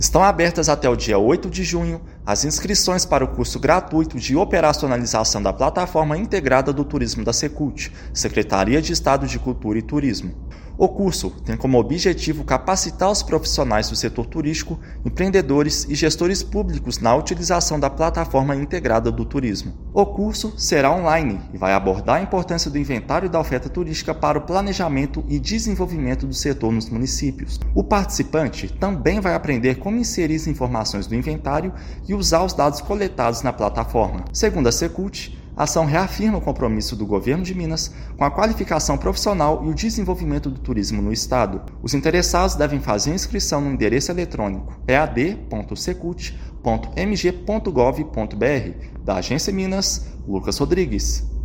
Estão abertas até o dia 8 de junho as inscrições para o curso gratuito de operacionalização da Plataforma Integrada do Turismo da Secult, Secretaria de Estado de Cultura e Turismo. O curso tem como objetivo capacitar os profissionais do setor turístico, empreendedores e gestores públicos na utilização da Plataforma Integrada do Turismo. O curso será online e vai abordar a importância do inventário da oferta turística para o planejamento e desenvolvimento do setor nos municípios. O participante também vai aprender como inserir as informações do inventário e usar os dados coletados na plataforma. Segundo a Secult, a ação reafirma o compromisso do Governo de Minas com a qualificação profissional e o desenvolvimento do turismo no Estado. Os interessados devem fazer a inscrição no endereço eletrônico ead.secult.mg.gov.br. Da Agência Minas, Lucas Rodrigues.